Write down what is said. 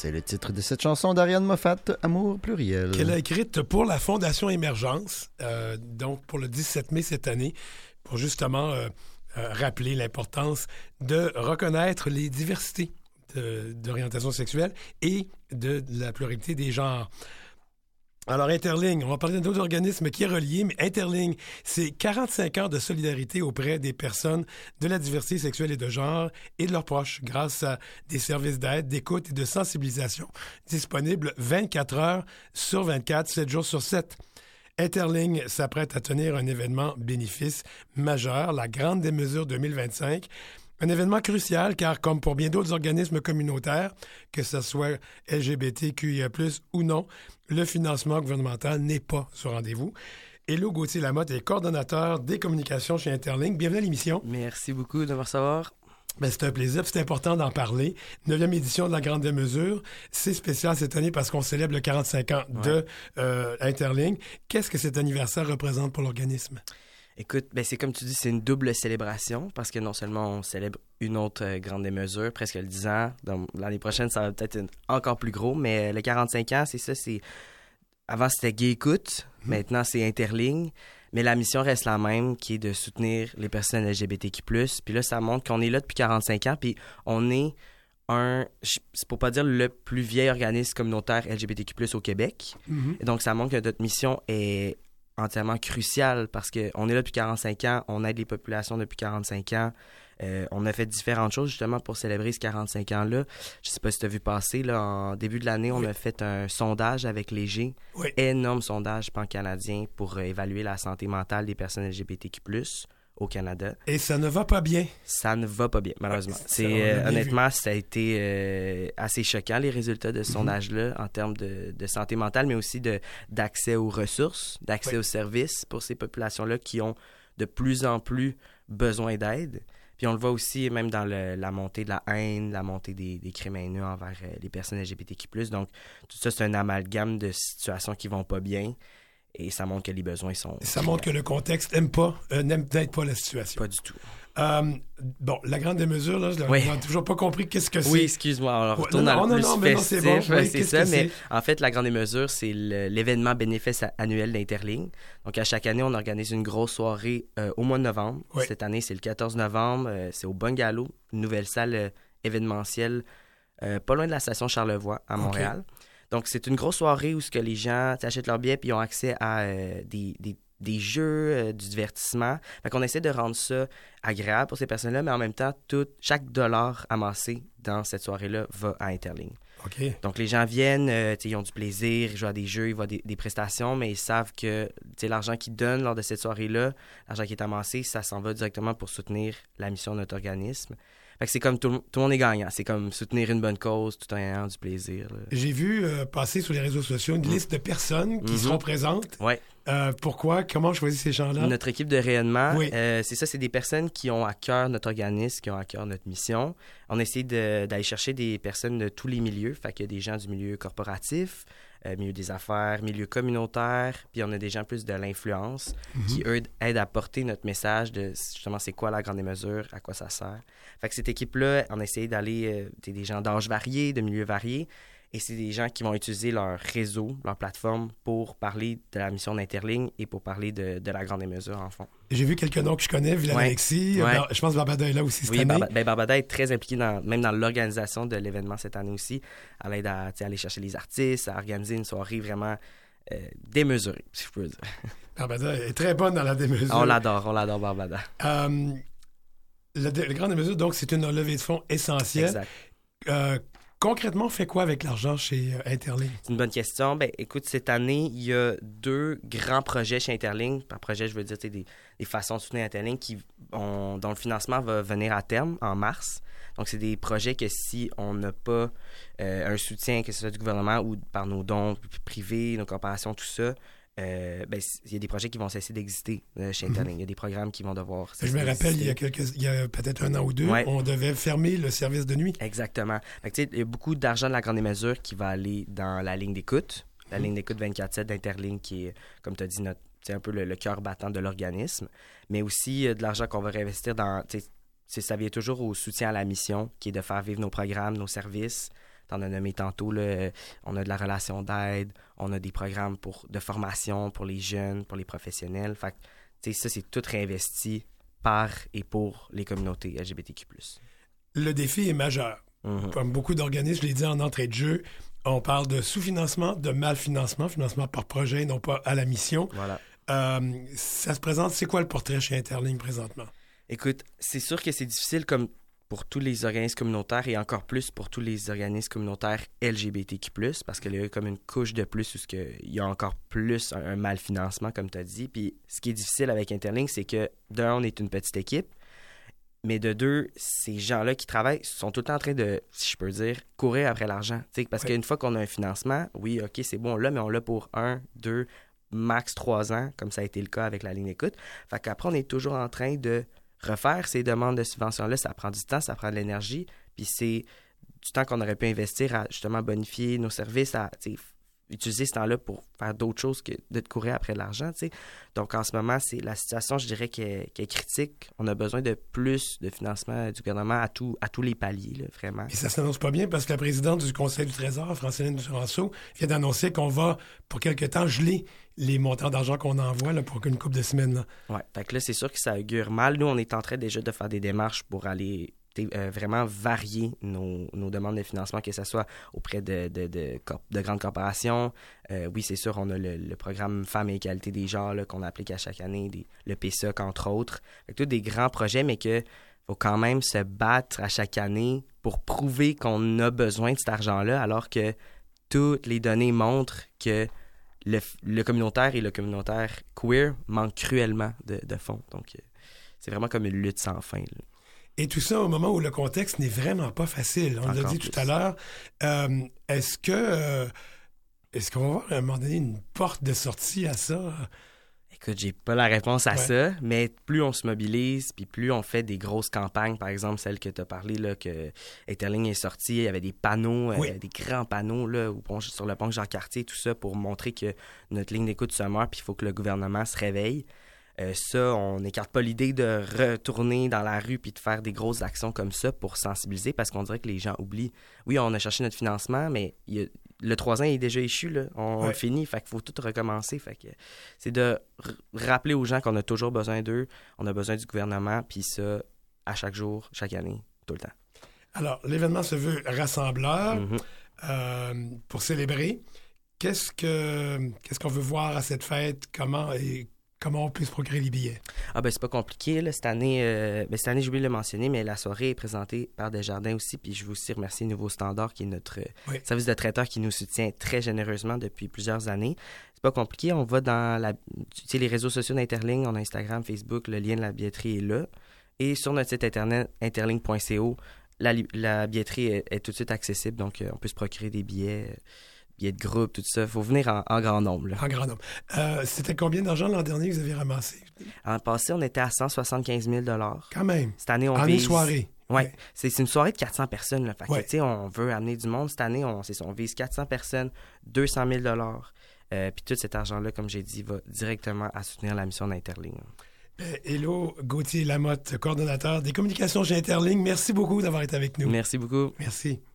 C'est le titre de cette chanson d'Ariane Moffat, Amour pluriel. Qu'elle a écrite pour la Fondation Émergence, donc pour le 17 mai cette année, pour justement rappeler l'importance de reconnaître les diversités d'orientation sexuelle et de la pluralité des genres. Alors, Interling, on va parler d'un autre organisme qui est relié, mais Interling, c'est 45 ans de solidarité auprès des personnes de la diversité sexuelle et de genre et de leurs proches grâce à des services d'aide, d'écoute et de sensibilisation disponibles 24 heures sur 24, 7 jours sur 7. Interling s'apprête à tenir un événement bénéfice majeur, la Grande Démesure 2025. Un événement crucial car, comme pour bien d'autres organismes communautaires, que ce soit LGBTQIA+, ou non, le financement gouvernemental n'est pas au rendez-vous. Hello Gauthier-Lamotte est coordonnateur des communications chez Interling. Bienvenue à l'émission. Merci beaucoup de me recevoir. C'est un plaisir, c'est important d'en parler. 9e édition de la Grande Démesure. C'est spécial cette année parce qu'on célèbre le 45 ans de Interling. Qu'est-ce que cet anniversaire représente pour l'organisme? Écoute, c'est comme tu dis, c'est une double célébration parce que non seulement on célèbre une autre grande démesure, presque le 10 ans. Donc, l'année prochaine, ça va peut-être être encore plus gros, mais le 45 ans, c'est ça. Avant, c'était Gay Écoute. Maintenant, c'est Interling. Mais la mission reste la même, qui est de soutenir les personnes LGBTQ+. Puis là, ça montre qu'on est là depuis 45 ans, puis on est c'est pour pas dire le plus vieil organisme communautaire LGBTQ+, au Québec. Et donc, ça montre que notre mission est entièrement crucial parce qu'on est là depuis 45 ans, on aide les populations depuis 45 ans. On a fait différentes choses justement pour célébrer ce 45 ans-là. Je sais pas si tu as vu passer, là, en début de l'année, on a fait un sondage avec Léger, énorme sondage pan-canadien pour évaluer la santé mentale des personnes LGBTQ+, au Canada. Et ça ne va pas bien. Ça ne va pas bien, malheureusement. Honnêtement, ça a été assez choquant, les résultats de ce sondage-là, en termes de santé mentale, mais aussi d'accès aux ressources, d'accès aux services pour ces populations-là qui ont de plus en plus besoin d'aide. Puis on le voit aussi même dans la montée de la haine, la montée des crimes haineux envers les personnes LGBTQ+. Donc, tout ça, c'est un amalgame de situations qui vont pas bien. Et ça montre que les besoins sont... Ça montre que le contexte n'aime peut-être pas la situation. Pas du tout. La Grande Démesure, là, on n'a toujours pas compris qu'est-ce que c'est. Oui, excuse-moi, on retourne dans le plus festif. C'est bon. Oui, c'est ça, mais en fait, la Grande Démesure, c'est l'événement bénéfice annuel d'Interling. Donc, à chaque année, on organise une grosse soirée au mois de novembre. Oui. Cette année, c'est le 14 novembre. C'est au Bungalow, une nouvelle salle événementielle pas loin de la station Charlevoix, à Montréal. Donc, c'est une grosse soirée où les gens achètent leur billet puis ils ont accès à des jeux, du divertissement. Fait qu'on essaie de rendre ça agréable pour ces personnes-là, mais en même temps, chaque dollar amassé dans cette soirée-là va à Interling. Okay. Donc, les gens viennent, ils ont du plaisir, ils jouent à des jeux, ils voient des prestations, mais ils savent que l'argent qu'ils donnent lors de cette soirée-là, l'argent qui est amassé, ça s'en va directement pour soutenir la mission de notre organisme. Fait que c'est comme tout le monde est gagnant. C'est comme soutenir une bonne cause tout en ayant du plaisir. Là. J'ai vu passer sur les réseaux sociaux une liste de personnes qui seront présentes. Oui. Pourquoi? Comment choisir ces gens-là? Notre équipe de rayonnement, c'est ça, c'est des personnes qui ont à cœur notre organisme, qui ont à cœur notre mission. On essaie d'aller chercher des personnes de tous les milieux. Fait qu'il y a des gens du milieu corporatif, milieu des affaires, milieu communautaire, puis on a des gens plus de l'influence qui, eux, aident à porter notre message de justement c'est quoi la Grande Démesure, à quoi ça sert. Fait que cette équipe-là, on a essayé d'aller des gens d'âge variés, de milieux variés, et c'est des gens qui vont utiliser leur réseau, leur plateforme pour parler de la mission d'Interling et pour parler de la Grande Démesure, en fond. J'ai vu quelques noms que je connais, Villan-Alexis. Je pense que Barbada est là aussi cette année. Barbada est très impliquée même dans l'organisation de l'événement cette année aussi. Elle aide à aller chercher les artistes, à organiser une soirée vraiment démesurée, si je peux dire. Barbada est très bonne dans la démesure. On l'adore, Barbada. La Grande Démesure, donc, c'est une levée de fonds essentielle. Exact. Concrètement, on fait quoi avec l'argent chez Interling? C'est une bonne question. Écoute, cette année, il y a 2 grands projets chez Interling. Par projet, je veux dire des façons de soutenir Interling dont le financement va venir à terme en mars. Donc, c'est des projets que si on n'a pas un soutien, que ce soit du gouvernement ou par nos dons privés, nos coopérations, tout ça, il y a des projets qui vont cesser d'exister chez Interling. Il y a des programmes qui vont devoir cesser d'exister. Je me rappelle, il y a peut-être 1 an ou 2, on devait fermer le service de nuit. Exactement. Il y a beaucoup d'argent de la Grande Démesure qui va aller dans la ligne d'écoute. La ligne d'écoute 24/7 d'Interling qui est, comme tu as dit, c'est un peu le cœur battant de l'organisme. Mais aussi de l'argent qu'on va réinvestir dans... Ça vient toujours au soutien à la mission, qui est de faire vivre nos programmes, nos services, t'en as nommé tantôt, là, on a de la relation d'aide, on a des programmes de formation pour les jeunes, pour les professionnels. Fait que, tu sais, ça, c'est tout réinvesti par et pour les communautés LGBTQ+. Le défi est majeur. Comme beaucoup d'organismes, je l'ai dit en entrée de jeu, on parle de sous-financement, de mal-financement, financement par projet, non pas à la mission. Voilà. Ça se présente, c'est quoi le portrait chez Interligne présentement? Écoute, c'est sûr que c'est difficile comme pour tous les organismes communautaires et encore plus pour tous les organismes communautaires LGBTQ+, parce qu'il y a comme une couche de plus où il y a encore plus un mal-financement, comme tu as dit. Puis ce qui est difficile avec Interligne, c'est que d'un, on est une petite équipe, mais de deux, ces gens-là qui travaillent sont tout le temps en train de, si je peux dire, courir après l'argent. Parce qu'une fois qu'on a un financement, oui, OK, c'est bon, on l'a, mais on l'a pour 1, 2, max 3 ans, comme ça a été le cas avec la ligne d'écoute. Fait qu'après, on est toujours en train de refaire ces demandes de subventions-là. Ça prend du temps, ça prend de l'énergie, puis c'est du temps qu'on aurait pu investir à justement bonifier nos services, à utiliser ce temps-là pour faire d'autres choses que de courir après l'argent, tu sais. Donc, en ce moment, c'est la situation, je dirais, qui est critique. On a besoin de plus de financement du gouvernement à tous les paliers, là, vraiment. Et ça s'annonce pas bien parce que la présidente du Conseil du Trésor, Francine Duranceau, vient d'annoncer qu'on va, pour quelque temps, geler les montants d'argent qu'on envoie là, pour une couple de semaines. Oui, fait que là, c'est sûr que ça augure mal. Nous, on est en train déjà de faire des démarches pour aller vraiment varier nos demandes de financement, que ce soit auprès de grandes corporations. Oui, c'est sûr, on a le programme Femmes et égalité des genres là, qu'on applique à chaque année, le PSOC, entre autres. Fait que tous des grands projets, mais qu'il faut quand même se battre à chaque année pour prouver qu'on a besoin de cet argent-là, alors que toutes les données montrent que le communautaire et le communautaire queer manquent cruellement de fonds. Donc, c'est vraiment comme une lutte sans fin, là. Et tout ça au moment où le contexte n'est vraiment pas facile. On l'a dit tout à l'heure. Est-ce qu'on va avoir à un moment donné une porte de sortie à ça? Écoute, j'ai pas la réponse à ça, mais plus on se mobilise, puis plus on fait des grosses campagnes, par exemple celle que tu as parlé, là, que Interligne est sortie, il y avait des panneaux, des grands panneaux là, sur le pont Jean-Cartier, tout ça, pour montrer que notre ligne d'écoute se meurt, puis il faut que le gouvernement se réveille. Ça, on n'écarte pas l'idée de retourner dans la rue puis de faire des grosses actions comme ça pour sensibiliser, parce qu'on dirait que les gens oublient. Oui, on a cherché notre financement, mais le 3 ans est déjà échu, là. On le finit, fait qu'il faut tout recommencer. Fait que c'est de rappeler aux gens qu'on a toujours besoin d'eux, on a besoin du gouvernement, puis ça, à chaque jour, chaque année, tout le temps. Alors, l'événement se veut rassembleur pour célébrer. Qu'est-ce qu'on veut voir à cette fête? Comment on peut se procurer les billets? C'est pas compliqué, là. Cette année, j'ai oublié de le mentionner, mais la soirée est présentée par Desjardins aussi, puis je veux aussi remercier Nouveau Standard, qui est notre service de traiteur qui nous soutient très généreusement depuis plusieurs années. C'est pas compliqué, on va dans les réseaux sociaux d'Interligne, on a Instagram, Facebook, le lien de la billetterie est là. Et sur notre site internet, interligne.co, la billetterie est tout de suite accessible, donc on peut se procurer des billets de groupe, tout ça. Il faut venir en grand nombre, là. En grand nombre. C'était combien d'argent l'an dernier que vous avez ramassé? L'an passé, on était à 175 000 $. Quand même. Cette année, une soirée. Oui. C'est une soirée de 400 personnes. Là. Fait que, tu sais, on veut amener du monde. Cette année, on vise 400 personnes, 200 000 $. Puis tout cet argent-là, comme j'ai dit, va directement à soutenir la mission d'Interligne. Hello, Gauthier Lamotte, coordonnateur des communications chez Interligne. Merci beaucoup d'avoir été avec nous. Merci beaucoup. Merci.